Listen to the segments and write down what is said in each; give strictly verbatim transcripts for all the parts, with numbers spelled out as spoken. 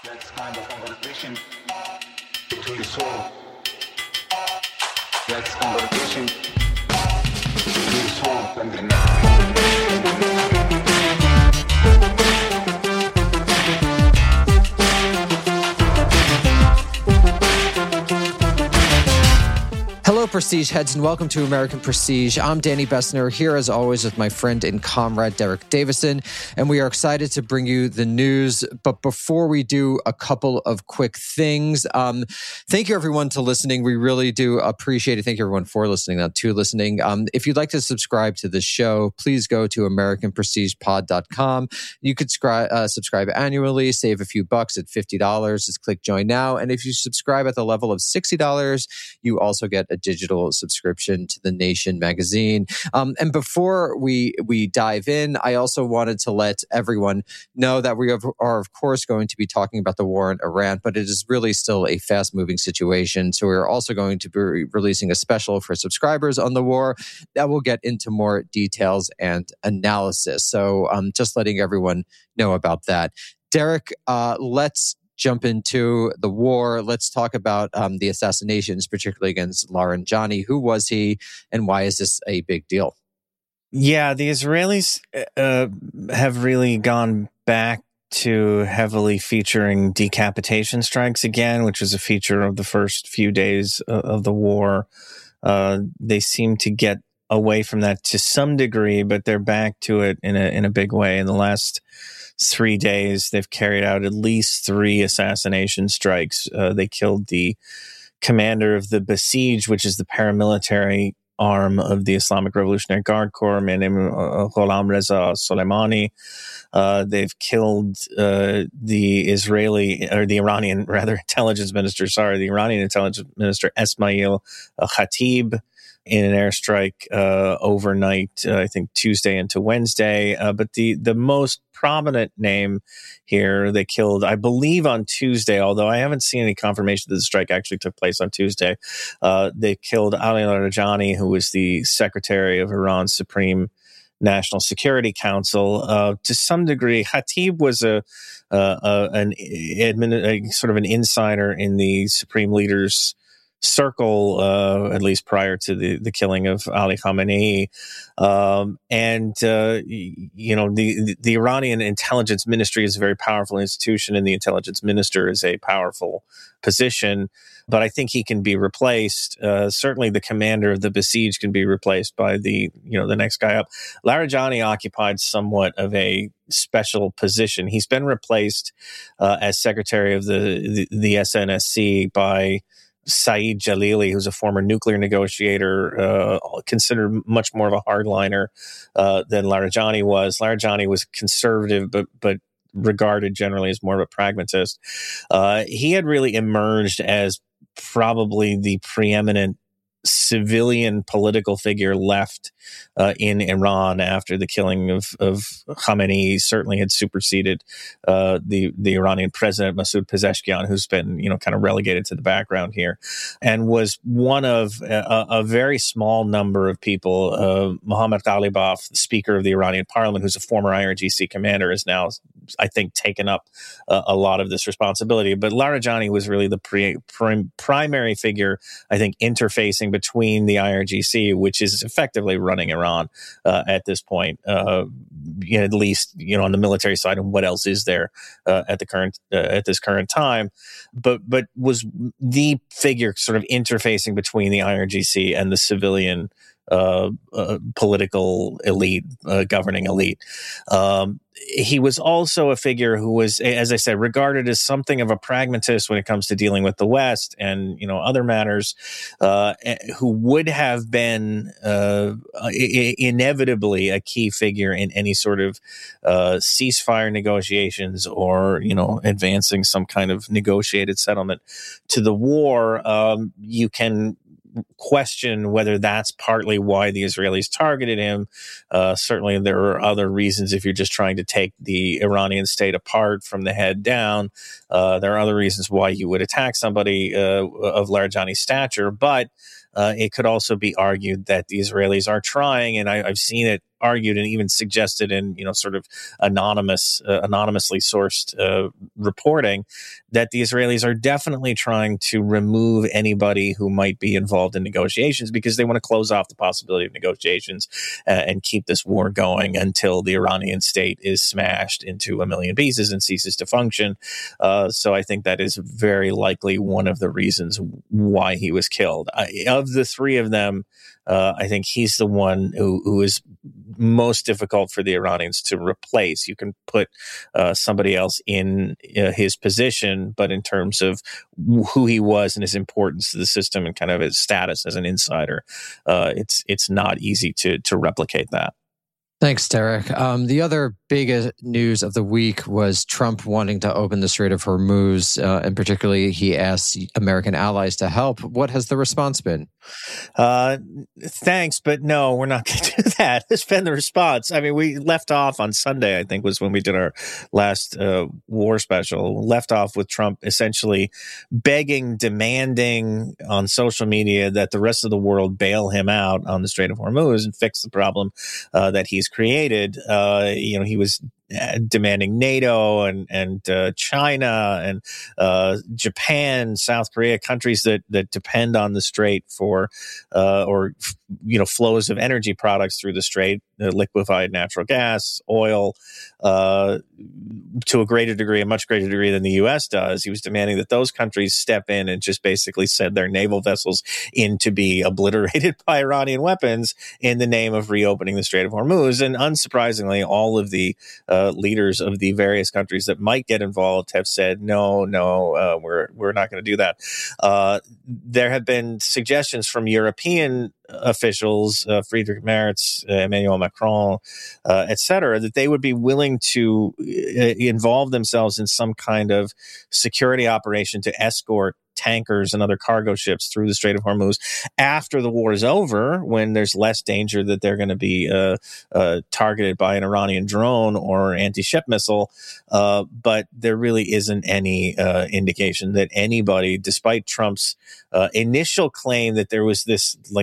That's kind of conversation between the soul. That's conversation between the soul and the mind. Hello, Prestige heads, and welcome to American Prestige. I'm Danny Bessner, here as always with my friend and comrade Derek Davison, and we are excited to bring you the news. But before we do, a couple of quick things. Um, thank you, everyone, to listening. We really do appreciate it. Thank you, everyone, for listening, not to listening. Um, if you'd like to subscribe to the show, please go to american prestige pod dot com. You could scri- uh, subscribe annually, save a few bucks at fifty dollars. Just click join now. And if you subscribe at the level of sixty dollars, you also get a digital subscription to The Nation magazine. Um, and before we we dive in, I also wanted to let everyone know that we have, are, of course, going to be talking about the war in Iran, but it is really still a fast-moving situation. So we're also going to be releasing a special for subscribers on the war that will get into more details and analysis. So um, just letting everyone know about that. Derek, uh, let's jump into the war. Let's talk about um, the assassinations, particularly against Laranjani. Who was he, and why is this a big deal? Yeah, the Israelis uh, have really gone back to heavily featuring decapitation strikes again, which was a feature of the first few days of the war. Uh, they seem to get away from that to some degree, but they're back to it in a in a big way. In the last three days, they've carried out at least three assassination strikes. Uh, they killed the commander of the Basij, which is the paramilitary arm of the Islamic Revolutionary Guard Corps, a man named Gholam Reza Soleimani. Uh, they've killed uh, the Israeli, or the Iranian, rather, intelligence minister, sorry, the Iranian intelligence minister, Esmail Khatib, in an airstrike uh, overnight, uh, I think Tuesday into Wednesday. Uh, but the, the most prominent name here, they killed, I believe, on Tuesday, although I haven't seen any confirmation that the strike actually took place on Tuesday. Uh, they killed Ali Larijani, who was the secretary of Iran's Supreme National Security Council. Uh, to some degree, Khatib was a, uh, a an admin, a, sort of an insider in the Supreme Leader's circle, uh, at least prior to the, the killing of Ali Khamenei. Um, and, uh, you know, the, the Iranian intelligence ministry is a very powerful institution, and the intelligence minister is a powerful position. But I think he can be replaced. Uh, certainly the commander of the Basij can be replaced by the, you know, the next guy up. Larijani occupied somewhat of a special position. He's been replaced uh, as secretary of the, the, the S N S C by Saeed Jalili, who's a former nuclear negotiator, uh, considered much more of a hardliner uh, than Larijani was. Larijani was conservative, but but regarded generally as more of a pragmatist. Uh, he had really emerged as probably the preeminent civilian political figure left uh, in Iran after the killing of, of Khamenei. Certainly had superseded uh, the the Iranian president Masoud Pezeshkian, who's been, you know, kind of relegated to the background here, and was one of a, a very small number of people. Uh, Mohammad Ghalibaf, the Speaker of the Iranian Parliament, who's a former I R G C commander, has now, I think, taken up uh, a lot of this responsibility. But Larijani was really the pre, prim, primary figure, I think, interfacing between the I R G C, which is effectively running Iran uh, at this point, uh, you know, at least, you know, on the military side, and what else is there uh, at the current uh, at this current time, but but was the figure sort of interfacing between the I R G C and the civilian Uh, uh, political elite, uh, governing elite. Um, he was also a figure who was, as I said, regarded as something of a pragmatist when it comes to dealing with the West and, you know, other matters, uh, who would have been uh, I- inevitably a key figure in any sort of uh, ceasefire negotiations or, you know, advancing some kind of negotiated settlement to the war. Um, you can question whether that's partly why the Israelis targeted him. Uh, certainly there are other reasons if you're just trying to take the Iranian state apart from the head down. Uh, there are other reasons why you would attack somebody uh, of Larijani's stature, but uh, it could also be argued that the Israelis are trying, and I, I've seen it argued and even suggested in, you know, sort of anonymous, uh, anonymously sourced uh, reporting that the Israelis are definitely trying to remove anybody who might be involved in negotiations because they want to close off the possibility of negotiations uh, and keep this war going until the Iranian state is smashed into a million pieces and ceases to function. Uh, so I think that is very likely one of the reasons why he was killed. I, of the three of them, Uh, I think he's the one who, who is most difficult for the Iranians to replace. You can put uh, somebody else in uh, his position, but in terms of who he was and his importance to the system and kind of his status as an insider, uh, it's it's not easy to to replicate that. Thanks, Derek. Um, the other big news of the week was Trump wanting to open the Strait of Hormuz, uh, and particularly he asked American allies to help. What has the response been? Uh, thanks, but no, we're not going to do that. It's been the response. I mean, we left off on Sunday, I think was when we did our last uh, war special, left off with Trump essentially begging, demanding on social media that the rest of the world bail him out on the Strait of Hormuz and fix the problem uh, that he's created. Uh, you know, he was demanding NATO and and uh, China and uh, Japan, South Korea, countries that that depend on the strait for uh, or you know flows of energy products through the strait, uh, liquefied natural gas, oil, uh, to a greater degree, a much greater degree than the U S does. He was demanding that those countries step in and just basically send their naval vessels in to be obliterated by Iranian weapons in the name of reopening the Strait of Hormuz. And unsurprisingly, all of the uh, leaders of the various countries that might get involved have said, no, no, uh, we're we're not going to do that. Uh, there have been suggestions from European officials, uh, Friedrich Merz, uh, Emmanuel Macron, uh, et cetera, that they would be willing to uh, involve themselves in some kind of security operation to escort tankers and other cargo ships through the Strait of Hormuz after the war is over, when there's less danger that they're going to be uh, uh, targeted by an Iranian drone or anti-ship missile. Uh, but there really isn't any uh, indication that anybody, despite Trump's uh, initial claim that there was this like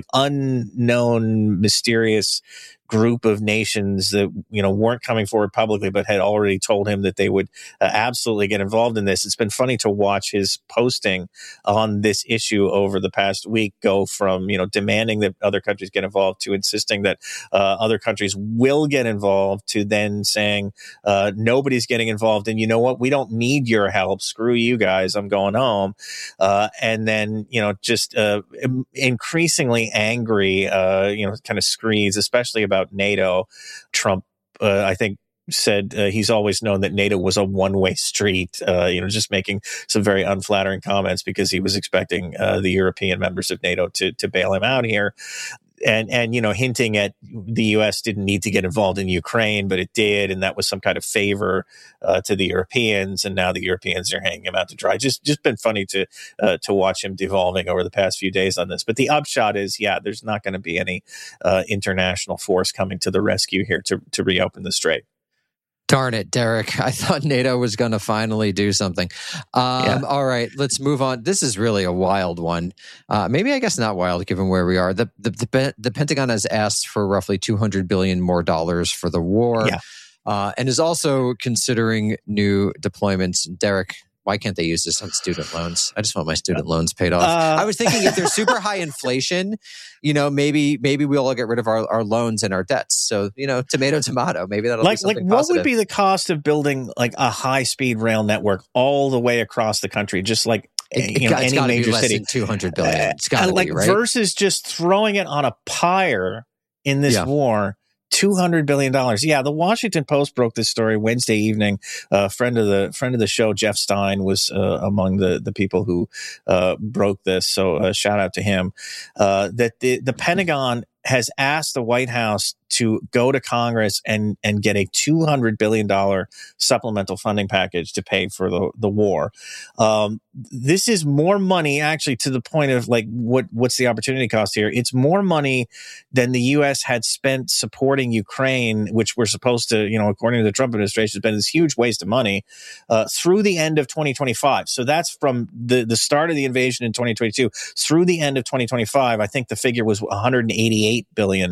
unknown, mysterious group of nations that, you know, weren't coming forward publicly, but had already told him that they would uh, absolutely get involved in this. It's been funny to watch his posting on this issue over the past week go from, you know, demanding that other countries get involved to insisting that uh, other countries will get involved to then saying uh, nobody's getting involved. And you know what? We don't need your help. Screw you guys. I'm going home. Uh, and then, you know, just uh, increasingly angry, uh, you know, kind of screeds, especially about NATO. Trump, uh, I think, said uh, he's always known that NATO was a one-way street, uh, you know, just making some very unflattering comments because he was expecting uh, the European members of NATO to to bail him out here. And, and you know, hinting at the U S didn't need to get involved in Ukraine, but it did, and that was some kind of favor uh, to the Europeans, and now the Europeans are hanging him out to dry. Just just been funny to uh, to watch him devolving over the past few days on this. But the upshot is, yeah, there's not going to be any uh, international force coming to the rescue here to to reopen the strait. Darn it, Derek. I thought NATO was going to finally do something. Um, yeah. All right, let's move on. This is really a wild one. Uh, maybe, I guess not wild, given where we are. The, the, the, the Pentagon has asked for roughly two hundred billion dollars more dollars for the war, yeah. uh, and is also considering new deployments. Derek, why can't they use this on student loans? I just want my student loans paid off. Uh, I was thinking if there's super high inflation, you know, maybe maybe we'll all get rid of our, our loans and our debts. So, you know, tomato, tomato. Maybe that'll like, be something like what positive. Would be the cost of building like a high-speed rail network all the way across the country, just like it, you know, it's any major be less city? Than two hundred billion dollars. It's got to uh, like, be, right? Versus just throwing it on a pyre in this yeah. war. two hundred billion dollars. Yeah, the Washington Post broke this story Wednesday evening. A uh, friend of the friend of the show, Jeff Stein, was uh, among the, the people who uh, broke this. So uh, shout out to him. Uh, that the, the Pentagon has asked the White House to go to Congress and, and get a two hundred billion dollars supplemental funding package to pay for the, the war. Um, this is more money, actually, to the point of like, what, what's the opportunity cost here? It's more money than the U S had spent supporting Ukraine, which we're supposed to, you know, according to the Trump administration, has been this huge waste of money uh, through the end of twenty twenty-five. So that's from the, the start of the invasion in twenty twenty-two through the end of twenty twenty-five. I think the figure was one hundred eighty-eight billion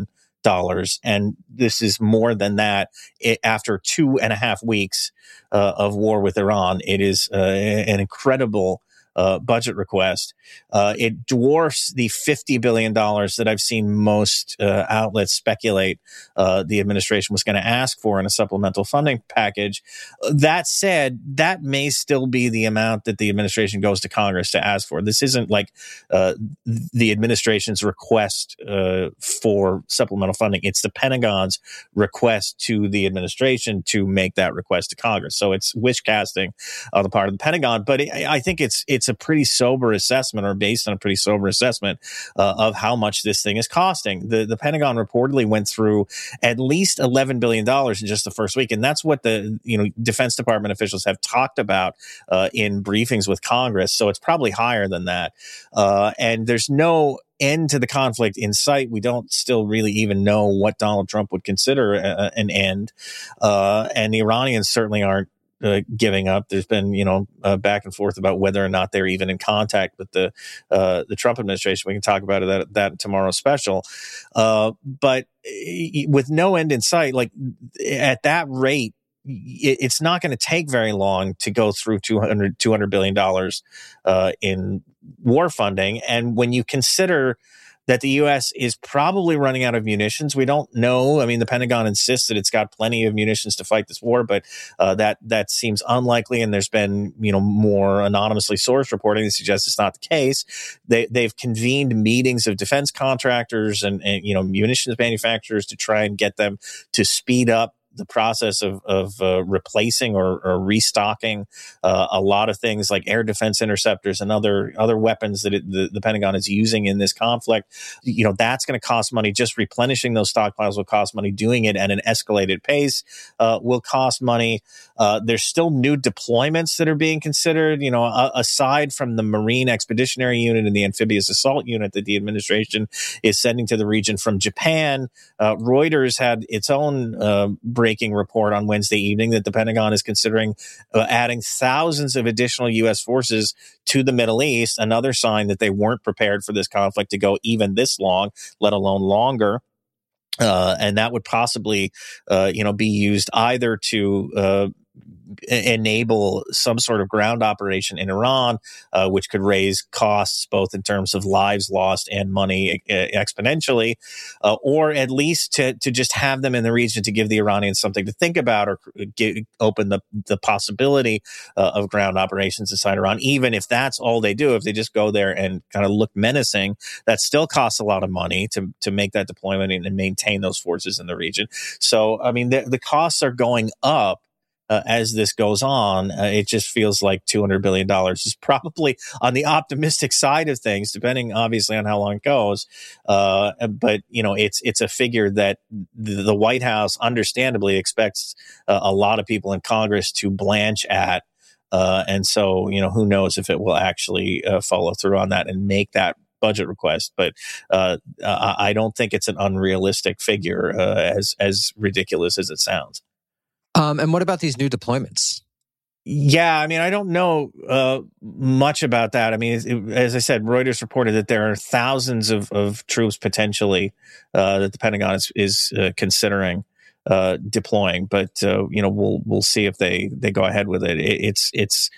dollars, and this is more than that. It, after two and a half weeks uh, of war with Iran, it is uh, an incredible Uh, budget request. Uh, it dwarfs the fifty billion dollars that I've seen most uh, outlets speculate uh, the administration was going to ask for in a supplemental funding package. That said, that may still be the amount that the administration goes to Congress to ask for. This isn't like uh, the administration's request uh, for supplemental funding. It's the Pentagon's request to the administration to make that request to Congress. So it's wish casting on the part of the Pentagon. But it, I think it's it's a pretty sober assessment, or based on a pretty sober assessment uh, of how much this thing is costing. The the Pentagon reportedly went through at least eleven billion dollars in just the first week, and that's what the you know Defense Department officials have talked about uh, in briefings with Congress. So it's probably higher than that. Uh, and there's no end to the conflict in sight. We don't still really even know what Donald Trump would consider a, an end, uh, and the Iranians certainly aren't Uh, giving up. There's been, you know, uh, back and forth about whether or not they're even in contact with the uh, the Trump administration. We can talk about it that that in tomorrow's special. Uh, but with no end in sight, like at that rate, it, it's not going to take very long to go through two hundred billion dollars uh, in war funding. And when you consider that the U S is probably running out of munitions. We don't know. I mean, the Pentagon insists that it's got plenty of munitions to fight this war, but uh, that that seems unlikely. And there's been, you know, more anonymously sourced reporting that suggests it's not the case. They they've convened meetings of defense contractors and, and you know munitions manufacturers to try and get them to speed up the process of, of uh, replacing or, or restocking uh, a lot of things like air defense interceptors and other other weapons that it, the, the Pentagon is using in this conflict. You know, that's going to cost money. Just replenishing those stockpiles will cost money. Doing it at an escalated pace uh, will cost money. Uh, there's still new deployments that are being considered, you know, uh, aside from the Marine Expeditionary Unit and the Amphibious Assault Unit that the administration is sending to the region from Japan. Uh, Reuters had its own uh, breaking report on Wednesday evening that the Pentagon is considering uh, adding thousands of additional U S forces to the Middle East, another sign that they weren't prepared for this conflict to go even this long, let alone longer. Uh, and that would possibly, uh, you know, be used either to uh, enable some sort of ground operation in Iran, uh, which could raise costs both in terms of lives lost and money uh, exponentially, uh, or at least to to just have them in the region to give the Iranians something to think about, or get, open the the possibility uh, of ground operations inside Iran. Even if that's all they do, if they just go there and kind of look menacing, that still costs a lot of money to to make that deployment and maintain those forces in the region. So, I mean, the, the costs are going up. Uh, as this goes on, uh, it just feels like two hundred billion dollars is probably on the optimistic side of things, depending obviously on how long it goes. Uh, but, you know, it's it's a figure that the, the White House understandably expects uh, a lot of people in Congress to blanch at. Uh, and so, you know, who knows if it will actually uh, follow through on that and make that budget request. But uh, I don't think it's an unrealistic figure, uh, as as ridiculous as it sounds. Um, and what about these new deployments? Yeah, I mean, I don't know uh, much about that. I mean, it, as I said, Reuters reported that there are thousands of, of troops potentially uh, that the Pentagon is, is uh, considering uh, deploying. But uh, you know, we'll we'll see if they, they go ahead with it. it it's it's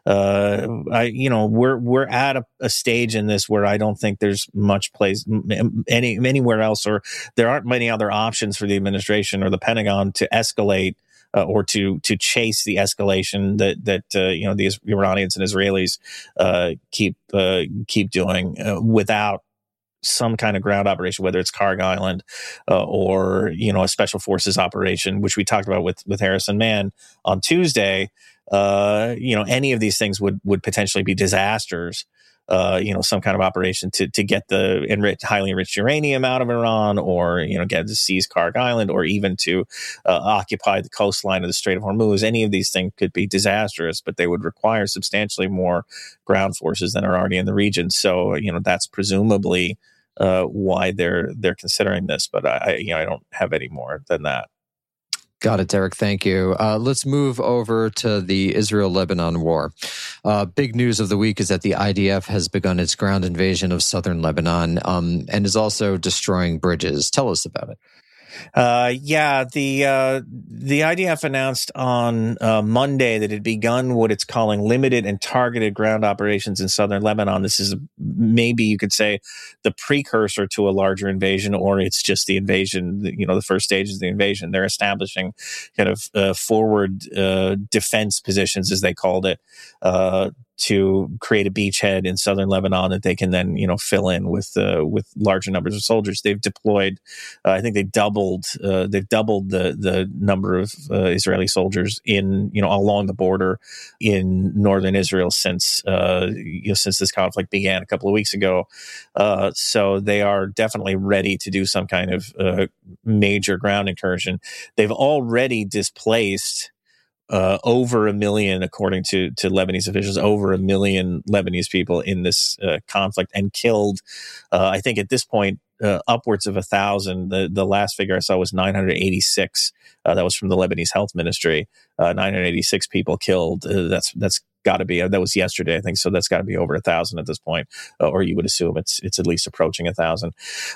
uh, I you know we're we're at a, a stage in this where I don't think there's much place any anywhere else, or there aren't many other options for the administration or the Pentagon to escalate. Uh, or to to chase the escalation that that uh, you know the Iranians and Israelis uh, keep uh, keep doing uh, without some kind of ground operation, whether it's Kharg Island uh, or you know a special forces operation, which we talked about with with Harrison Mann on Tuesday. Uh, you know, any of these things would would potentially be disasters. Uh, you know, some kind of operation to to get the enriched, highly enriched uranium out of Iran, or you know, get to seize Kharg Island, or even to uh, occupy the coastline of the Strait of Hormuz. Any of these things could be disastrous, but they would require substantially more ground forces than are already in the region. So, you know, that's presumably uh, why they're they're considering this. But I, you know, I don't have any more than that. Got it, Derek. Thank you. Uh, let's move over to the Israel-Lebanon war. Uh, big news of the week is that the I D F has begun its ground invasion of southern Lebanon um, and is also destroying bridges. Tell us about it. Uh, yeah, the uh, the I D F announced on uh, Monday that it had begun what it's calling limited and targeted ground operations in southern Lebanon. This is maybe you could say the precursor to a larger invasion, or it's just the invasion. You know, the first stage is the invasion. They're establishing kind of uh, forward uh, defense positions, as they called it, uh, to create a beachhead in southern Lebanon that they can then, you know, fill in with uh, with larger numbers of soldiers. They've deployed, uh, I think they doubled, uh, they've doubled the the number of uh, Israeli soldiers in, you know, along the border in northern Israel since uh, you know, since this conflict began a couple of weeks ago. Uh, so they are definitely ready to do some kind of uh, major ground incursion. They've already displaced Uh, over a million, according to, to Lebanese officials, over a million Lebanese people in this uh, conflict, and killed, uh, I think at this point, uh, upwards of a thousand. The, the last figure I saw was nine hundred eighty-six. Uh, that was from the Lebanese Health Ministry. Uh, nine hundred eighty-six people killed. Uh, that's that's got to be, uh, that was yesterday, I think. So that's got to be over a thousand at this point, uh, or you would assume it's it's at least approaching a thousand.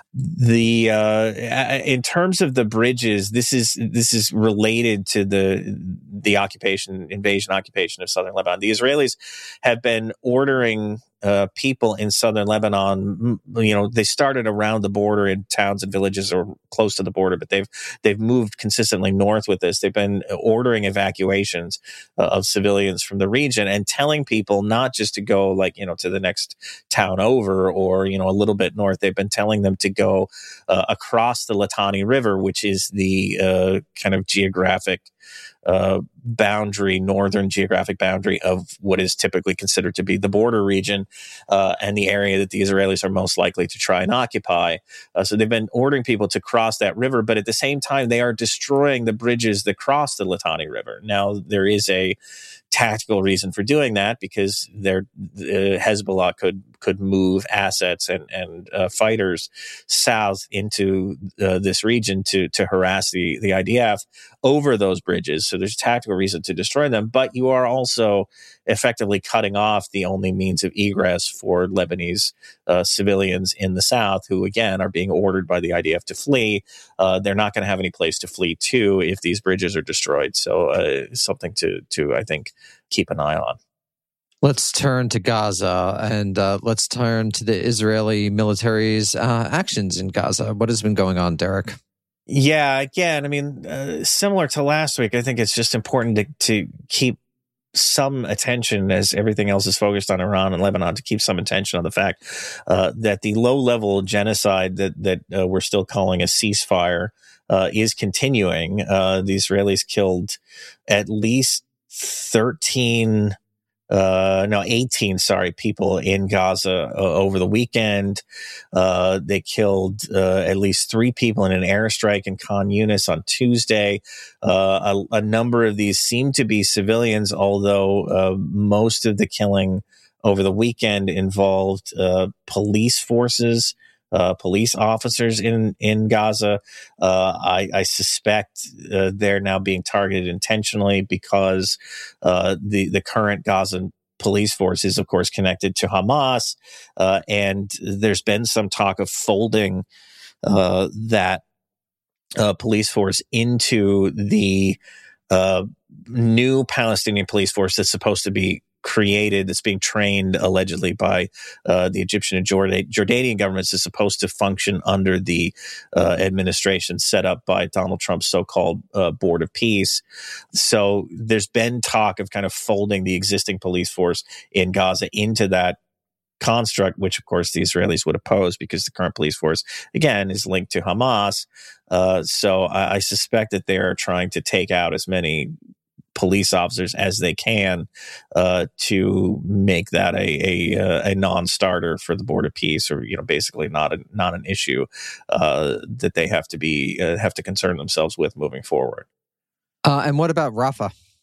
The uh, in terms of the bridges, this is this is related to the the occupation, invasion, occupation of southern Lebanon. The Israelis have been ordering uh, people in southern Lebanon. You know, they started around the border in towns and villages or close to the border, but they've they've moved consistently north with this. They've been ordering evacuations uh, of civilians from the region and telling people not just to go, like, you know, to the next town over or, you know, a little bit north. They've been telling them to go uh, across the Litani River, which is the uh, kind of geographic uh, boundary, northern geographic boundary of what is typically considered to be the border region uh, and the area that the Israelis are most likely to try and occupy. Uh, so they've been ordering people to cross that river, but at the same time, they are destroying the bridges that cross the Litani River. Now, there is a tactical reason for doing that because they're, uh, Hezbollah could could move assets and and uh, fighters south into uh, this region to to harass the the I D F over those bridges. So there's a tactical reason to destroy them, but you are also effectively cutting off the only means of egress for Lebanese uh, civilians in the south, who again are being ordered by the I D F to flee. Uh, they're not going to have any place to flee to if these bridges are destroyed. So uh, something to to I think keep an eye on. Let's turn to Gaza and uh, let's turn to the Israeli military's uh, actions in Gaza. What has been going on, Derek? Yeah, again, I mean, uh, similar to last week, I think it's just important to, to keep some attention, as everything else is focused on Iran and Lebanon, to keep some attention on the fact uh, that the low-level genocide that that uh, we're still calling a ceasefire uh, is continuing. Uh, the Israelis killed at least thirteen Uh, no, eighteen, sorry, people in Gaza uh, over the weekend. Uh, they killed uh, at least three people in an airstrike in Khan Yunis on Tuesday. Uh, a, a number of these seem to be civilians, although uh, most of the killing over the weekend involved uh, police forces. Uh, police officers in, in Gaza. Uh, I, I suspect uh, they're now being targeted intentionally because uh, the, the current Gaza police force is, of course, connected to Hamas. Uh, and there's been some talk of folding uh, that uh, police force into the uh, new Palestinian police force that's supposed to be created, that's being trained allegedly by uh, the Egyptian and Jordan- Jordanian governments, is supposed to function under the uh, administration set up by Donald Trump's so-called uh, Board of Peace. So there's been talk of kind of folding the existing police force in Gaza into that construct, which of course the Israelis would oppose because the current police force, again, is linked to Hamas. Uh, so I, I suspect that they are trying to take out as many police officers as they can uh, to make that a, a a non-starter for the Board of Peace, or, you know, basically not a, not an issue uh, that they have to be uh, have to concern themselves with moving forward. Uh, and what about Rafah?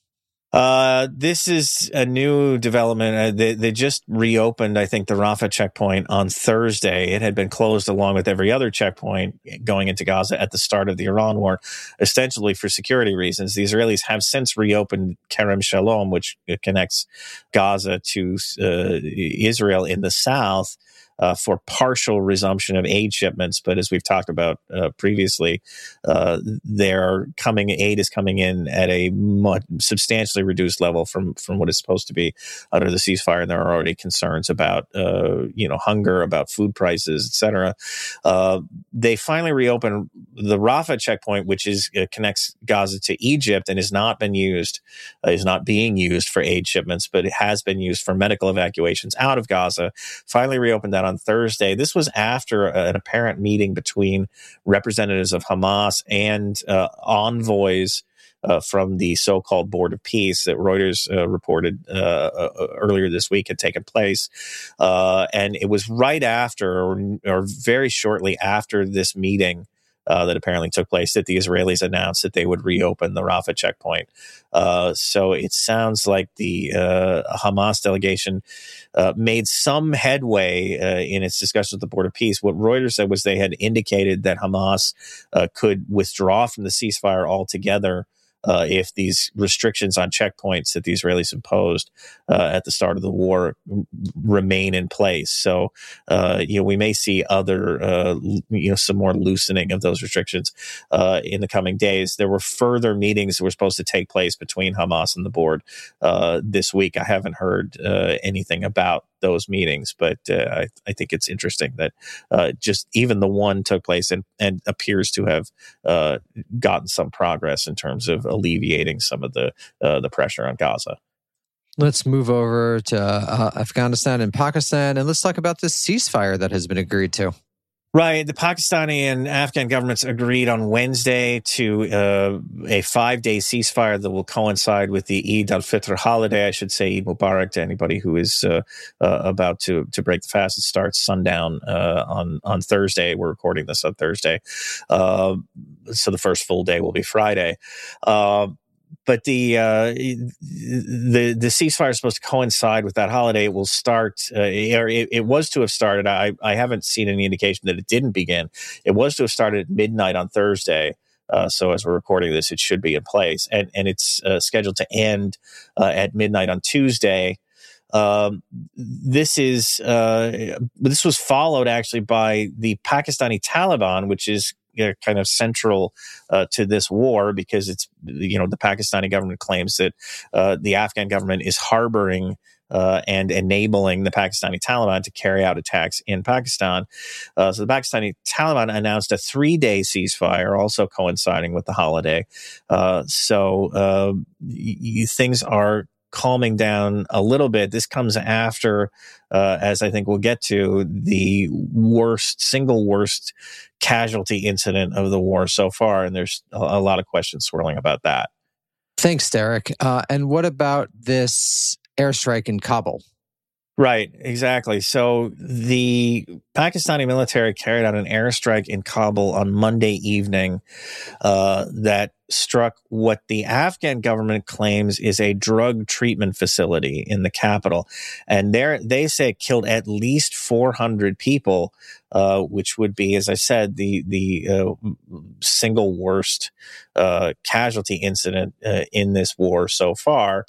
Uh, this is a new development. Uh, they, they just reopened, I think, the Rafah checkpoint on Thursday. It had been closed along with every other checkpoint going into Gaza at the start of the Iran war, ostensibly for security reasons. The Israelis have since reopened Kerem Shalom, which connects Gaza to uh, Israel in the south, Uh, for partial resumption of aid shipments. But as we've talked about uh, previously, uh, they're coming, aid is coming in at a much, substantially reduced level from, from what is supposed to be under the ceasefire. And there are already concerns about, uh, you know, hunger, about food prices, et cetera. Uh, they finally reopened the Rafah checkpoint, which is uh, connects Gaza to Egypt and has not been used, uh, is not being used for aid shipments, but it has been used for medical evacuations out of Gaza. Finally reopened that on Thursday. This was after an apparent meeting between representatives of Hamas and uh, envoys uh, from the so-called Board of Peace that Reuters uh, reported uh, uh, earlier this week had taken place. Uh, and it was right after, or, or very shortly after this meeting Uh, that apparently took place, that the Israelis announced that they would reopen the Rafah checkpoint. Uh, so it sounds like the uh, Hamas delegation uh, made some headway uh, in its discussions with the Board of Peace. What Reuters said was they had indicated that Hamas uh, could withdraw from the ceasefire altogether Uh, if these restrictions on checkpoints that the Israelis imposed uh, at the start of the war r- remain in place. So, uh, you know, we may see other, uh, you know, some more loosening of those restrictions uh, in the coming days. There were further meetings that were supposed to take place between Hamas and the board uh, this week. I haven't heard uh, anything about those meetings, but uh, I, I think it's interesting that uh, just even the one took place and, and appears to have uh, gotten some progress in terms of alleviating some of the uh, the pressure on Gaza. Let's move over to uh, Afghanistan and Pakistan, and let's talk about this ceasefire that has been agreed to. Right. The Pakistani and Afghan governments agreed on Wednesday to uh, a five-day ceasefire that will coincide with the Eid al-Fitr holiday. I should say Eid Mubarak to anybody who is uh, uh, about to, to break the fast. It starts sundown uh, on, on Thursday. We're recording this on Thursday. Uh, so the first full day will be Friday. Uh, But the uh, the the ceasefire is supposed to coincide with that holiday. It will start, uh, or it, it was to have started. I, I haven't seen any indication that it didn't begin. It was to have started at midnight on Thursday. Uh, so as we're recording this, it should be in place, and and it's uh, scheduled to end uh, at midnight on Tuesday. Um, this is uh, this was followed actually by the Pakistani Taliban, which is you know, kind of central uh, to this war because it's you know the Pakistani government claims that uh, the Afghan government is harboring uh, and enabling the Pakistani Taliban to carry out attacks in Pakistan. Uh, so the Pakistani Taliban announced a three-day ceasefire, also coinciding with the holiday. Uh, so uh, y- things are calming down a little bit. This comes after, uh, as I think we'll get to, the worst, single worst casualty incident of the war so far. And there's a, a lot of questions swirling about that. Thanks, Derek. Uh, and what about this airstrike in Kabul? Right, exactly. So the Pakistani military carried out an airstrike in Kabul on Monday evening uh, that struck what the Afghan government claims is a drug treatment facility in the capital. And there, they say it killed at least four hundred people, uh, which would be, as I said, the the uh, single worst uh, casualty incident uh, in this war so far.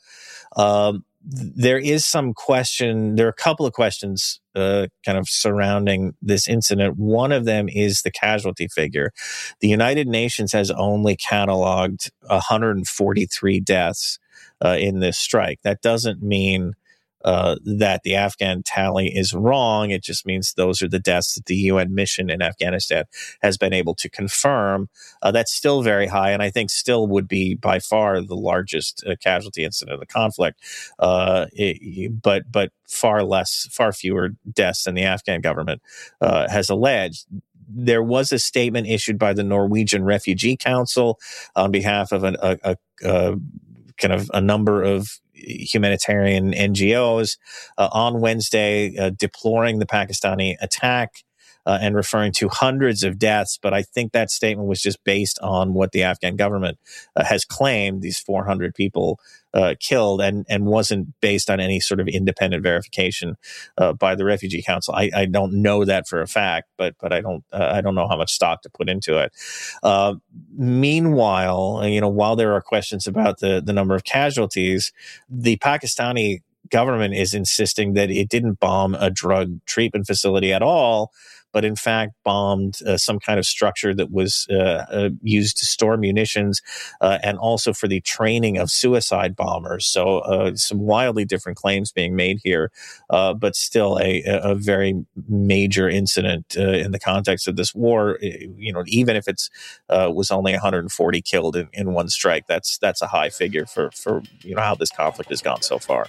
Um, There is some question, there are a couple of questions uh, kind of surrounding this incident. One of them is the casualty figure. The United Nations has only cataloged one hundred forty-three deaths uh, in this strike. That doesn't mean uh, that the Afghan tally is wrong. It just means those are the deaths that the U N mission in Afghanistan has been able to confirm. Uh, that's still very high, and I think still would be by far the largest uh, casualty incident of the conflict. Uh, it, but but far less, far fewer deaths than the Afghan government uh, has alleged. There was a statement issued by the Norwegian Refugee Council on behalf of an, a, a, a kind of a number of humanitarian N G Os uh, on Wednesday, uh, deploring the Pakistani attack uh, and referring to hundreds of deaths. But I think that statement was just based on what the Afghan government uh, has claimed, these four hundred people uh, killed, and, and wasn't based on any sort of independent verification uh, by the Refugee Council. I, I don't know that for a fact, but but I don't uh, I don't know how much stock to put into it. Uh, meanwhile, you know, while there are questions about the the number of casualties, the Pakistani government is insisting that it didn't bomb a drug treatment facility at all, but in fact bombed uh, some kind of structure that was uh, uh, used to store munitions uh, and also for the training of suicide bombers. So uh, some wildly different claims being made here, uh, but still a, a very major incident uh, in the context of this war. You know, even if it's uh, was only one hundred forty killed in, in one strike, that's that's a high figure for for you know how this conflict has gone so far.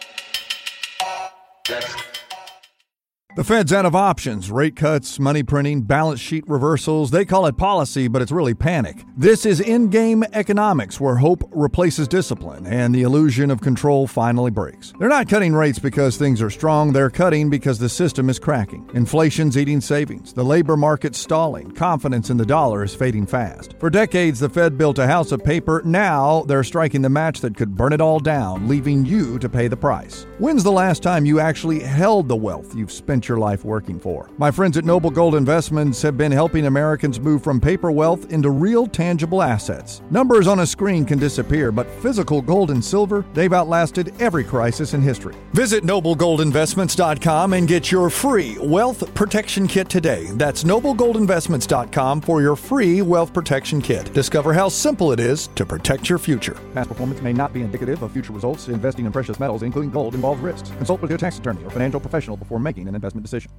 The Fed's out of options, rate cuts, money printing, balance sheet reversals. They call it policy, but it's really panic. This is in-game economics where hope replaces discipline and the illusion of control finally breaks. They're not cutting rates because things are strong. They're cutting because the system is cracking. Inflation's eating savings. The labor market's stalling. Confidence in the dollar is fading fast. For decades, the Fed built a house of paper. Now they're striking the match that could burn it all down, leaving you to pay the price. When's the last time you actually held the wealth you've spent your life working for? My friends at Noble Gold Investments have been helping Americans move from paper wealth into real tangible assets. Numbers on a screen can disappear, but physical gold and silver, they've outlasted every crisis in history. Visit noble gold investments dot com and get your free wealth protection kit today. That's noble gold investments dot com for your free wealth protection kit. Discover how simple it is to protect your future. Past performance may not be indicative of future results. Investing in precious metals, including gold, involves risks. Consult with your tax attorney or financial professional before making an investment decision.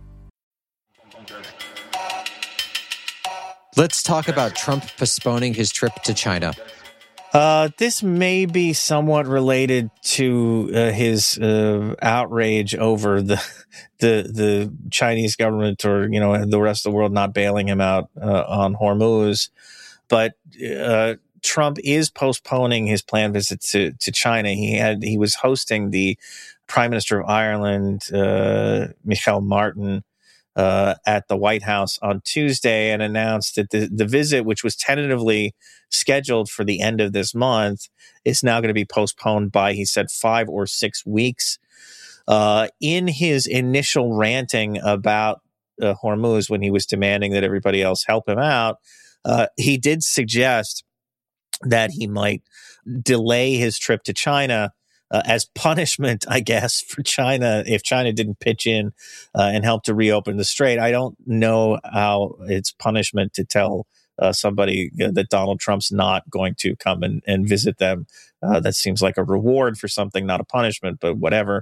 Let's talk about Trump postponing his trip to China. Uh, this may be somewhat related to uh, his uh, outrage over the the the Chinese government, or you know, the rest of the world not bailing him out uh, on Hormuz. But uh, Trump is postponing his planned visit to to China. He had he was hosting the Prime Minister of Ireland, uh, Michel Martin, Uh, at the White House on Tuesday, and announced that the, the visit, which was tentatively scheduled for the end of this month, is now going to be postponed by, he said, five or six weeks. Uh, in his initial ranting about uh, Hormuz, when he was demanding that everybody else help him out, uh, he did suggest that he might delay his trip to China Uh, as punishment, I guess, for China, if China didn't pitch in uh, and help to reopen the strait. I don't know how it's punishment to tell uh, somebody uh, that Donald Trump's not going to come and, and visit them. Uh, that seems like a reward for something, not a punishment, but whatever.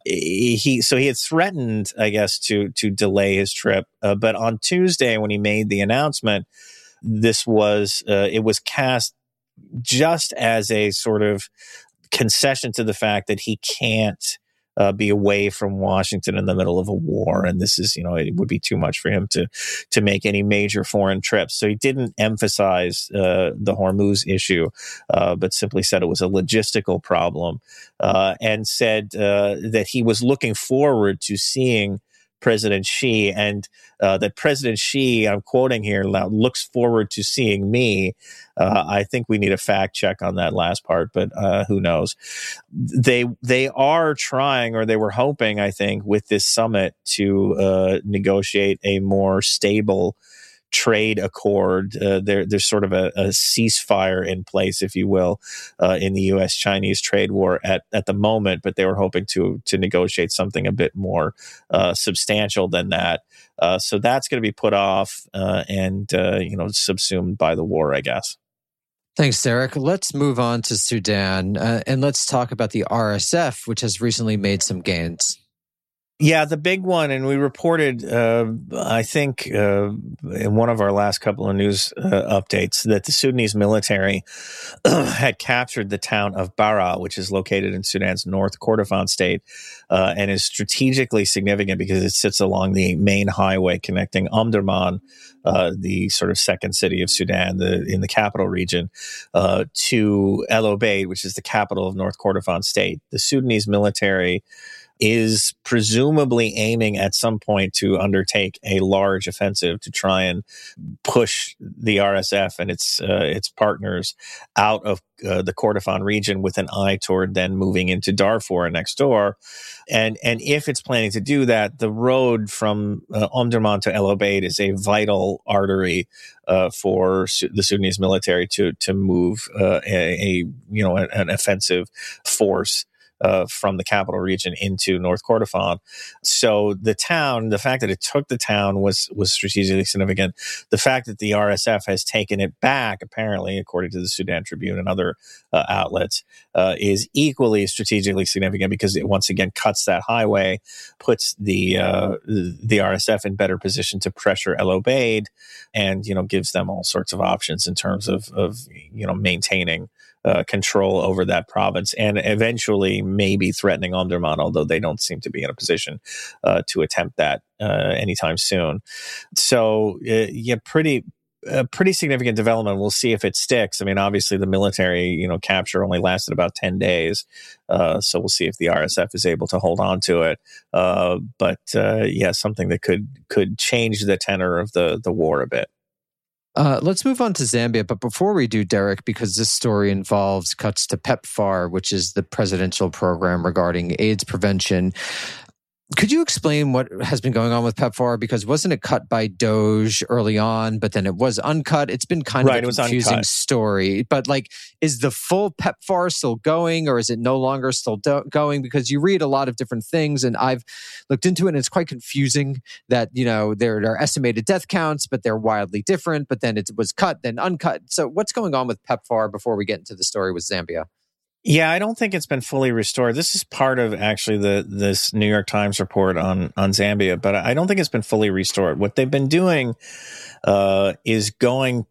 He so he had threatened, I guess, to to delay his trip. Uh, but on Tuesday, when he made the announcement, this was uh, it was cast just as a sort of concession to the fact that he can't uh, be away from Washington in the middle of a war. And this is, you know, it would be too much for him to to make any major foreign trips. So he didn't emphasize uh, the Hormuz issue, uh, but simply said it was a logistical problem, uh, and said uh, that he was looking forward to seeing President Xi, and uh, that President Xi, I'm quoting here, looks forward to seeing me. Uh, I think we need a fact check on that last part, but uh, who knows? They they are trying, or they were hoping, I think, with this summit to uh, negotiate a more stable trade accord. Uh, there, there's sort of a, a ceasefire in place, if you will, uh, in the U S Chinese trade war at, at the moment, but they were hoping to to negotiate something a bit more uh, substantial than that. Uh, so that's going to be put off uh, and, uh, you know, subsumed by the war, I guess. Thanks, Derek. Let's move on to Sudan, uh, and let's talk about the R S F, which has recently made some gains. Yeah, the big one, and we reported, uh, I think, uh, in one of our last couple of news uh, updates, that the Sudanese military had captured the town of Bara, which is located in Sudan's North Kordofan state, uh, and is strategically significant because it sits along the main highway connecting Omdurman, uh, the sort of second city of Sudan, the, in the capital region, uh, to El Obeid, which is the capital of North Kordofan state. The Sudanese military is presumably aiming at some point to undertake a large offensive to try and push the R S F and its uh, its partners out of uh, the Kordofan region with an eye toward then moving into Darfur next door. And and if it's planning to do that, the road from uh, Omdurman to El Obeid is a vital artery uh, for Su- the Sudanese military to to move uh, a, a you know an, an offensive force Uh, from the capital region into North Kordofan. So the town, the fact that it took the town was was strategically significant. The fact that the R S F has taken it back, apparently, according to the Sudan Tribune and other uh, outlets, uh, is equally strategically significant because it once again cuts that highway, puts the uh, the R S F in better position to pressure El Obeid, and you know gives them all sorts of options in terms of of you know maintaining Uh, control over that province and eventually maybe threatening Omdurman, although they don't seem to be in a position uh, to attempt that uh, anytime soon. So, uh, yeah, pretty uh, pretty significant development. We'll see if it sticks. I mean, obviously the military, you know, capture only lasted about ten days. Uh, so we'll see if the R S F is able to hold on to it. Uh, but, uh, yeah, something that could could change the tenor of the, the war a bit. Uh, let's move on to Zambia. But before we do, Derek, because this story involves cuts to PEPFAR, which is the presidential program regarding AIDS prevention. Could you explain what has been going on with PEPFAR? Because wasn't it cut by DOGE early on, but then it was uncut? It's been kind right, of a confusing story. But like, is the full PEPFAR still going, or is it no longer still do- going? Because you read a lot of different things, and I've looked into it, and it's quite confusing that, you know, there are estimated death counts, but they're wildly different. But then it was cut, then uncut. So what's going on with PEPFAR before we get into the story with Zambia? Yeah, I don't think it's been fully restored. This is part of actually the this New York Times report on on Zambia, but I don't think it's been fully restored. What they've been doing uh, is going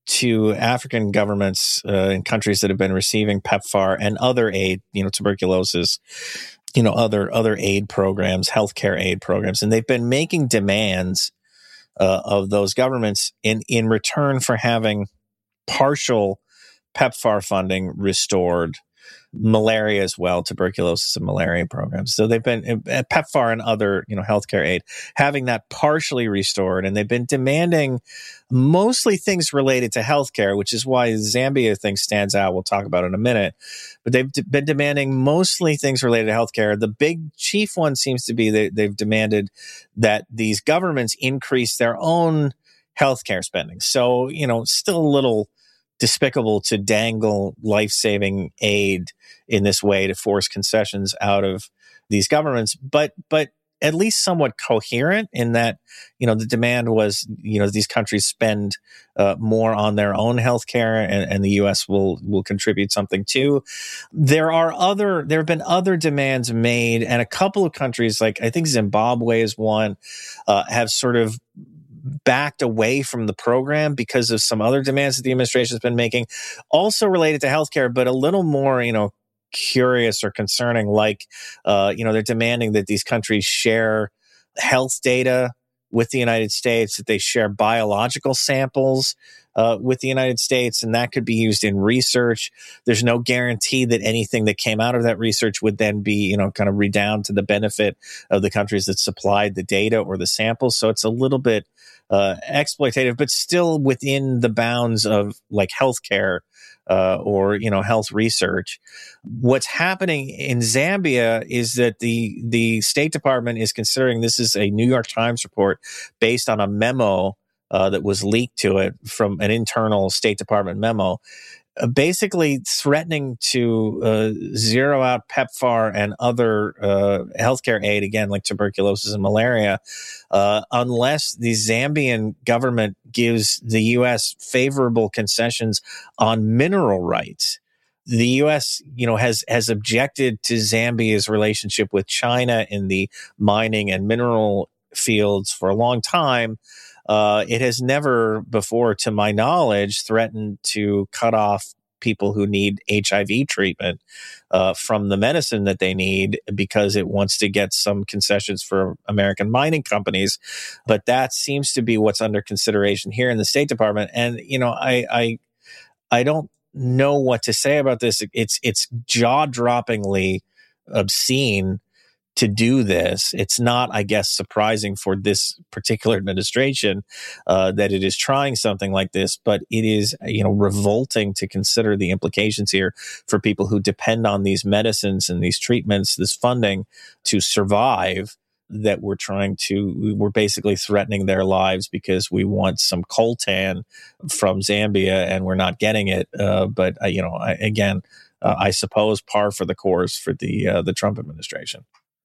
to African governments uh, in countries that have been receiving PEPFAR and other aid, you know, tuberculosis, you know, other other aid programs, healthcare aid programs, and they've been making demands uh, of those governments in in return for having partial PEPFAR funding restored. Malaria as well, tuberculosis and malaria programs. So they've been at PEPFAR and other, you know, healthcare aid, having that partially restored, and they've been demanding mostly things related to healthcare, which is why Zambia thing stands out. We'll talk about it in a minute, but they've d- been demanding mostly things related to healthcare. The big chief one seems to be that they've demanded that these governments increase their own healthcare spending. So, you know, still a little despicable to dangle life-saving aid in this way to force concessions out of these governments, but but at least somewhat coherent in that, you know, the demand was, you know, these countries spend uh, more on their own healthcare, and, and the U S will will contribute something too. There are other, there have been other demands made, and a couple of countries, like I think Zimbabwe is one, uh, have sort of backed away from the program because of some other demands that the administration has been making, also related to healthcare, but a little more, you know, curious or concerning, like, uh, you know, they're demanding that these countries share health data with the United States, that they share biological samples uh, with the United States, and that could be used in research. There's no guarantee that anything that came out of that research would then be, you know, kind of redound to the benefit of the countries that supplied the data or the samples. So it's a little bit uh, exploitative, but still within the bounds of like healthcare uh, or, you know, health research. What's happening in Zambia is that the the State Department is considering, this is a New York Times report based on a memo uh, that was leaked to it from an internal State Department memo, uh, basically threatening to uh, zero out PEPFAR and other uh, healthcare aid, again, like tuberculosis and malaria, uh, unless the Zambian government gives the U S favorable concessions on mineral rights. The U S, you know, has has objected to Zambia's relationship with China in the mining and mineral fields for a long time. Uh, it has never before, to my knowledge, threatened to cut off people who need H I V treatment uh, from the medicine that they need because it wants to get some concessions for American mining companies. But that seems to be what's under consideration here in the State Department. And, you know, I I, I don't know what to say about this. It's it's jaw-droppingly obscene to do this. It's not, I guess, surprising for this particular administration uh, that it is trying something like this, but it is, you know, revolting to consider the implications here for people who depend on these medicines and these treatments, this funding to survive, that we're trying to, we're basically threatening their lives because we want some coltan from Zambia and we're not getting it. Uh, but, uh, you know, I, again, uh, I suppose par for the course for the uh, the Trump administration.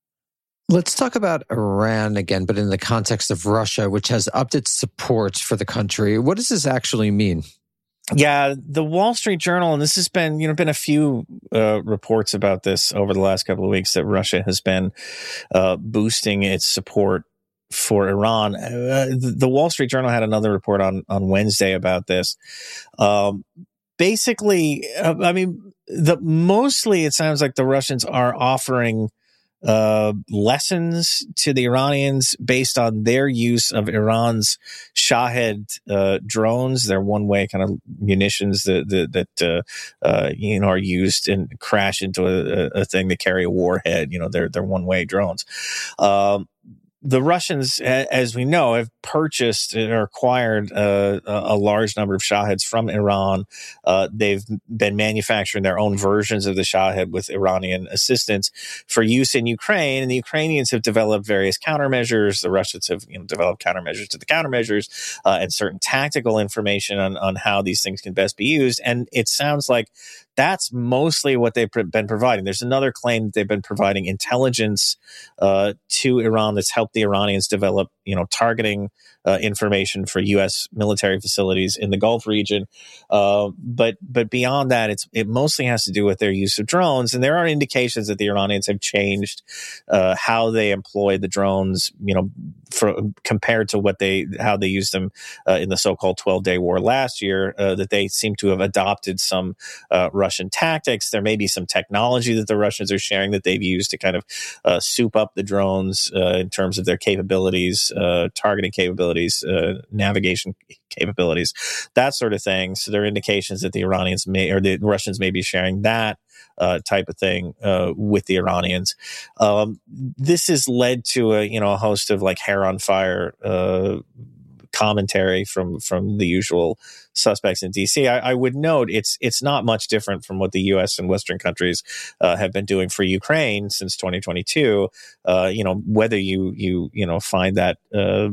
Let's talk about Iran again, but in the context of Russia, which has upped its support for the country. What does this actually mean? Yeah, the Wall Street Journal, and this has been, you know, been a few uh, reports about this over the last couple of weeks, that Russia has been uh, boosting its support for Iran. Uh, the, the Wall Street Journal had another report on on Wednesday about this. Um, basically, uh, I mean, the mostly it sounds like the Russians are offering Uh, lessons to the Iranians based on their use of Iran's Shahed uh, drones. They're one-way kind of munitions that that, that uh, uh, you know are used and crash into a, a thing that carry a warhead. You know, they're they're one-way drones. Um, the Russians, as we know, have purchased or acquired uh, a large number of Shaheds from Iran. Uh, they've been manufacturing their own versions of the Shahed with Iranian assistance for use in Ukraine. And the Ukrainians have developed various countermeasures. The Russians have you know, developed countermeasures to the countermeasures uh, and certain tactical information on, on how these things can best be used. And it sounds like that's mostly what they've been providing. There's another claim that they've been providing intelligence uh, to Iran that's helped the Iranians develop, you know, targeting uh, information for U S military facilities in the Gulf region. Uh, but but beyond that, it's it mostly has to do with their use of drones. And there are indications that the Iranians have changed uh, how they employ the drones, you know, for, compared to what they how they used them uh, in the so-called twelve-day war last year. Uh, that they seem to have adopted some uh, Russian tactics. There may be some technology that the Russians are sharing that they've used to kind of uh, soup up the drones uh, in terms of their capabilities, uh, targeting capabilities, uh, navigation capabilities, that sort of thing. So there are indications that the Iranians may, or the Russians may be sharing that uh, type of thing uh, with the Iranians. Um, this has led to a, you know, a host of like hair on fire uh, commentary from from the usual suspects in D C. I, I would note it's it's not much different from what the U S and Western countries uh, have been doing for Ukraine since twenty twenty-two. Uh, you know, whether you you you know find that uh,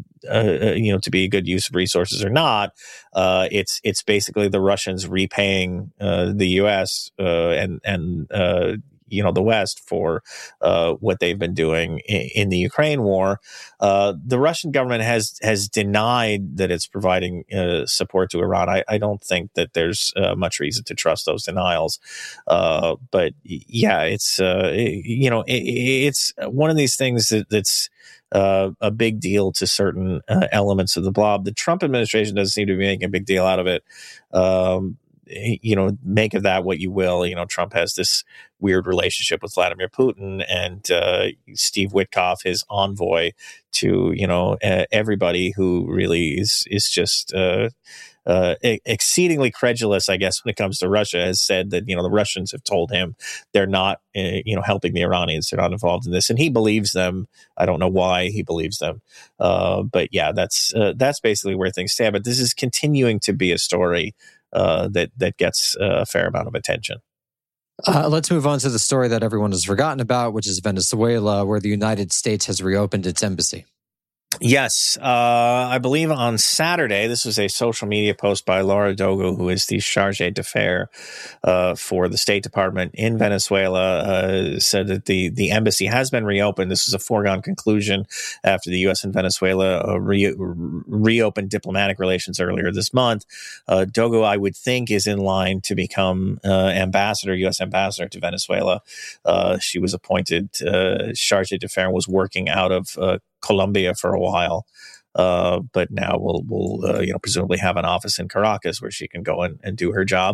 uh, you know to be a good use of resources or not, uh, it's it's basically the Russians repaying uh, the U S uh, and and uh, you know, the West for uh, what they've been doing in, in the Ukraine war. Uh, the Russian government has has denied that it's providing uh, support to Iran. I, I don't think that there's uh, much reason to trust those denials. Uh, but yeah, it's uh, it, you know, it, it's one of these things that, that's uh, a big deal to certain uh, elements of the blob. The Trump administration doesn't seem to be making a big deal out of it. Um, you know, make of that what you will. You know, Trump has this weird relationship with Vladimir Putin, and uh, Steve Witkoff, his envoy to, you know, uh, everybody who really is is just uh, uh, exceedingly credulous, I guess, when it comes to Russia, has said that, you know, the Russians have told him they're not, uh, you know, helping the Iranians. They're not involved in this. And he believes them. I don't know why he believes them. Uh, but yeah, that's uh, that's basically where things stand. But this is continuing to be a story Uh, that that gets uh, a fair amount of attention. Uh, let's move on to the story that everyone has forgotten about, which is Venezuela, where the United States has reopened its embassy. Yes, uh, I believe on Saturday, this was a social media post by Laura Dogo, who is the chargé d'affaires uh, for the State Department in Venezuela, uh, said that the, the embassy has been reopened. This was a foregone conclusion after the U S and Venezuela uh, re- reopened diplomatic relations earlier this month. Uh, Dogo, I would think, is in line to become uh, ambassador, U S ambassador to Venezuela. Uh, she was appointed uh, chargé d'affaires, was working out of uh, Colombia for a while, uh, but now we'll, we'll uh, you know, presumably have an office in Caracas where she can go in and do her job.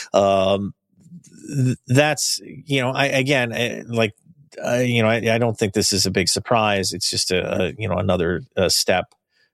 Um, th- that's, you know, I, again, I, like, uh, you know, I, I don't think this is a big surprise. It's just a, a you know, another uh, step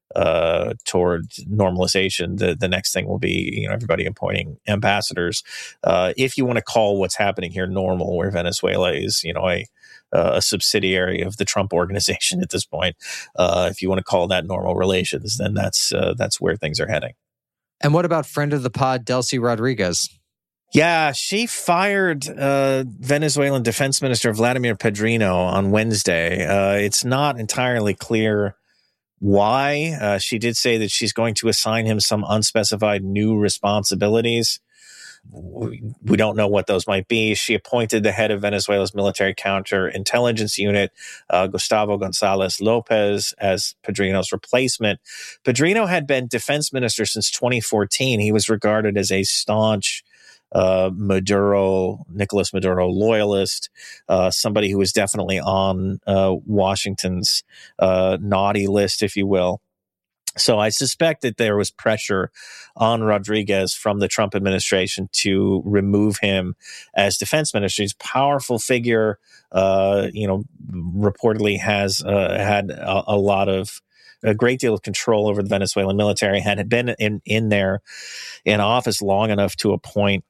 uh, toward normalization. The, the next thing will be, you know, everybody appointing ambassadors. Uh, if you want to call what's happening here normal, where Venezuela is, you know, a, uh, a subsidiary of the Trump organization at this point. Uh, if you want to call that normal relations, then that's uh, that's where things are heading. And what about friend of the pod, Delcy Rodriguez? Yeah, she fired uh, Venezuelan Defense Minister Vladimir Pedrino on Wednesday. Uh, it's not entirely clear why. Uh, she did say that she's going to assign him some unspecified new responsibilities. We, we don't know what those might be. She appointed the head of Venezuela's military counterintelligence unit, uh, Gustavo Gonzalez Lopez, as Pedrino's replacement. Pedrino had been defense minister since twenty fourteen. He was regarded as a staunch Uh, Maduro, Nicolas Maduro loyalist, uh, somebody who was definitely on uh, Washington's uh, naughty list, if you will. So I suspect that there was pressure on Rodriguez from the Trump administration to remove him as defense minister. He's a powerful figure, uh, you know, reportedly has uh, had a, a lot of a great deal of control over the Venezuelan military, had been in, in there in office long enough to appoint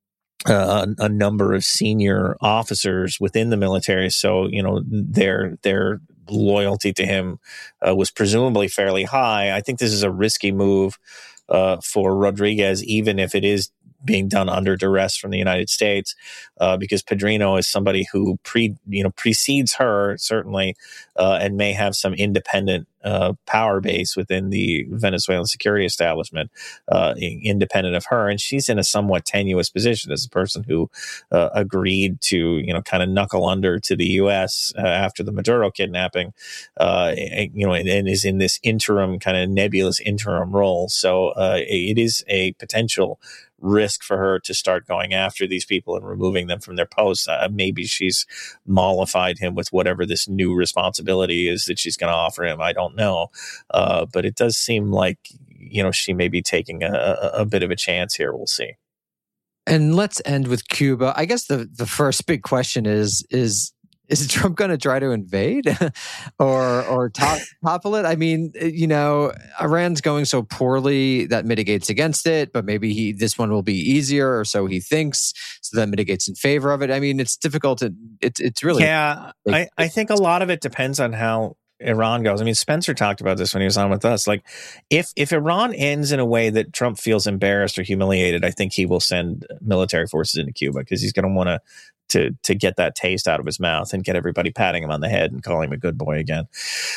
Uh, a, a number of senior officers within the military. So, you know, their their loyalty to him uh, was presumably fairly high. I think this is a risky move uh, for Rodriguez, even if it is being done under duress from the United States, uh, because Pedrino is somebody who pre you know precedes her certainly, uh, and may have some independent uh, power base within the Venezuelan security establishment, uh, independent of her. And she's in a somewhat tenuous position as a person who uh, agreed to you know kind of knuckle under to the U S uh, after the Maduro kidnapping, uh, and, you know, and, and is in this interim kind of nebulous interim role. So uh, it is a potential risk for her to start going after these people and removing them from their posts. Uh, maybe she's mollified him with whatever this new responsibility is that she's going to offer him. I don't know. Uh, but it does seem like, you know, she may be taking a, a, a bit of a chance here. We'll see. And let's end with Cuba. I guess the, the first big question is, is, is Trump going to try to invade or or top, topple it? I mean, you know, Iran's going so poorly that mitigates against it, but maybe he this one will be easier, or so he thinks, so that mitigates in favor of it. I mean, it's difficult to, it's it's really... Yeah, I, I think a lot of it depends on how Iran goes. I mean, Spencer talked about this when he was on with us. Like, if if Iran ends in a way that Trump feels embarrassed or humiliated, I think he will send military forces into Cuba because he's going to want to to to get that taste out of his mouth and get everybody patting him on the head and calling him a good boy again.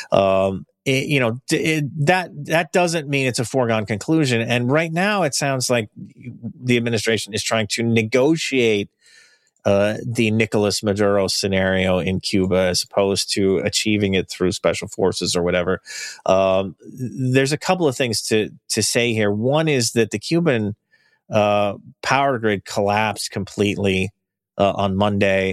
Um, it, you know, it, that that doesn't mean it's a foregone conclusion. And right now, it sounds like the administration is trying to negotiate uh, the Nicolas Maduro scenario in Cuba as opposed to achieving it through special forces or whatever. Um, there's a couple of things to to say here. One is that the Cuban uh, power grid collapsed completely Uh, on Monday.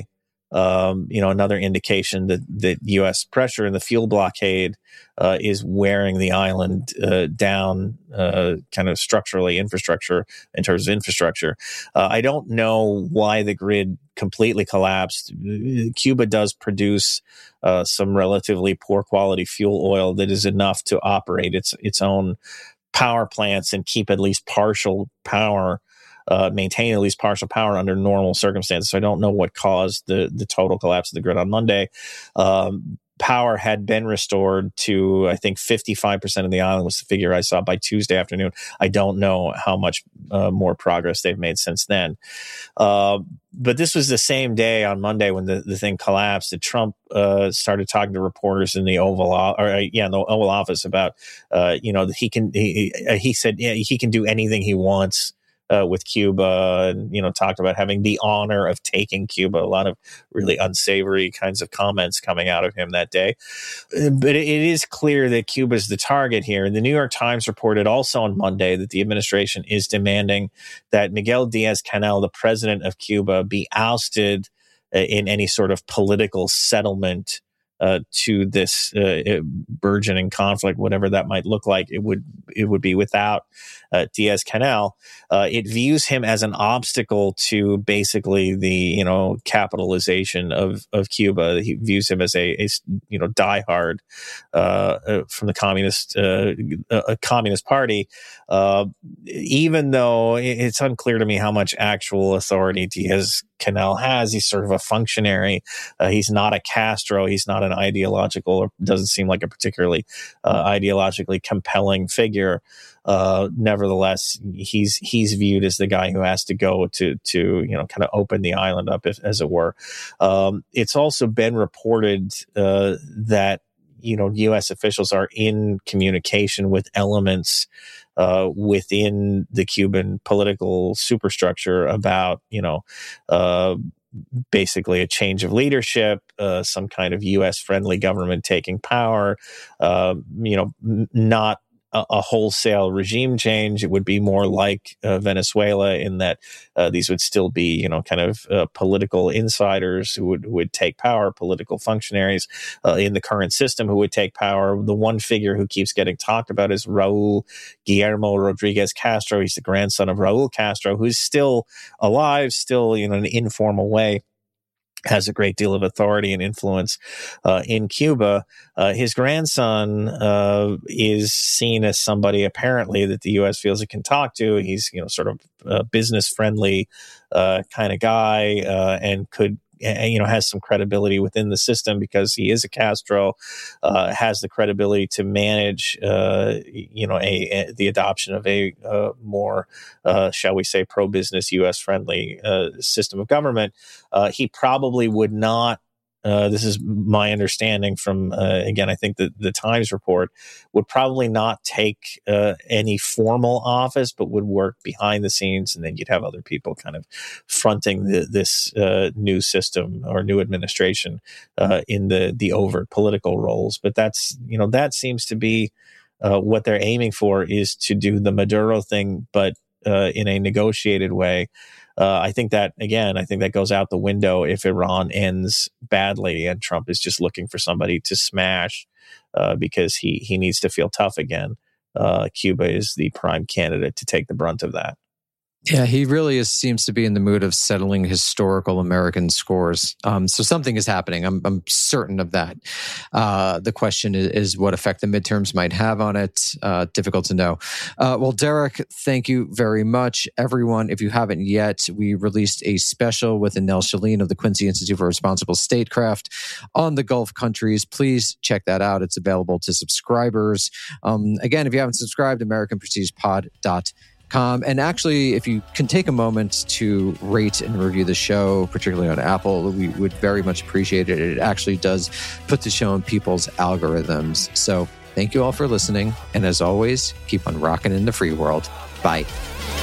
Um, you know, another indication that, that U S pressure in the fuel blockade uh, is wearing the island uh, down uh, kind of structurally, infrastructure, in terms of infrastructure. Uh, I don't know why the grid completely collapsed. Cuba does produce uh, some relatively poor quality fuel oil that is enough to operate its its own power plants and keep at least partial power Uh, maintain at least partial power under normal circumstances. So I don't know what caused the the total collapse of the grid on Monday. Um, power had been restored to, I think, fifty-five percent of the island was the figure I saw by Tuesday afternoon. I don't know how much uh, more progress they've made since then. Uh, but this was the same day on Monday when the, the thing collapsed that Trump uh, started talking to reporters in the Oval, or uh, yeah, in the Oval Office about, uh, you know, that he can. He, he said yeah, he can do anything he wants Uh, with Cuba, and you know, talked about having the honor of taking Cuba. A lot of really unsavory kinds of comments coming out of him that day. But it is clear that Cuba is the target here. The New York Times reported also on Monday that the administration is demanding that Miguel Diaz-Canel, the president of Cuba, be ousted uh, in any sort of political settlement Uh, to this uh, burgeoning conflict, whatever that might look like. It would it would be without uh, Diaz-Canel. Uh, it views him as an obstacle to basically the you know capitalization of of Cuba. He views him as a, a you know diehard uh, uh, from the communist uh, a communist party. Uh, even though it's unclear to me how much actual authority Diaz Canel has. He's sort of a functionary. Uh, he's not a Castro. He's not an ideological, or doesn't seem like a particularly uh, ideologically compelling figure. Uh, nevertheless, he's he's viewed as the guy who has to go to to you know kind of open the island up, if, as it were. Um, it's also been reported uh, that you know U S officials are in communication with elements uh, within the Cuban political superstructure about you know. Uh, basically a change of leadership, uh, some kind of U S friendly government taking power, uh, you know, n- not a, a wholesale regime change. It would be more like uh, Venezuela in that uh, these would still be, you know, kind of uh, political insiders who would, who would take power, political functionaries uh, in the current system who would take power. The one figure who keeps getting talked about is Raul Guillermo Rodriguez Castro. He's the grandson of Raul Castro, who's still alive, still, you know, in an informal way, has a great deal of authority and influence uh, in Cuba. Uh, his grandson uh, is seen as somebody apparently that the U S feels it can talk to. He's, you know, sort of a business friendly uh, kind of guy uh, and could, you know, has some credibility within the system because he is a Castro, uh, has the credibility to manage, uh, you know, a, a the adoption of a uh, more, uh, shall we say, pro-business U S friendly uh, system of government. Uh, he probably would not. Uh, this is my understanding from, uh, again, I think that the Times report would probably not take uh, any formal office, but would work behind the scenes. And then you'd have other people kind of fronting the, this uh, new system or new administration uh, in the, the overt political roles. But that's, you know, that seems to be uh, what they're aiming for, is to do the Maduro thing, but uh, in a negotiated way. Uh, I think that, again, I think that goes out the window if Iran ends badly and Trump is just looking for somebody to smash uh, because he, he needs to feel tough again. Uh, Cuba is the prime candidate to take the brunt of that. Yeah, he really is, seems to be in the mood of settling historical American scores. Um, so something is happening. I'm, I'm certain of that. Uh, the question is, is what effect the midterms might have on it. Uh, difficult to know. Uh, well, Derek, thank you very much. Everyone, if you haven't yet, we released a special with Anel Shalin of the Quincy Institute for Responsible Statecraft on the Gulf countries. Please check that out. It's available to subscribers. Um, again, if you haven't subscribed, american prestige pod dot com. And actually, if you can take a moment to rate and review the show, particularly on Apple, we would very much appreciate it. It actually does put the show in people's algorithms. So thank you all for listening. And as always, keep on rocking in the free world. Bye.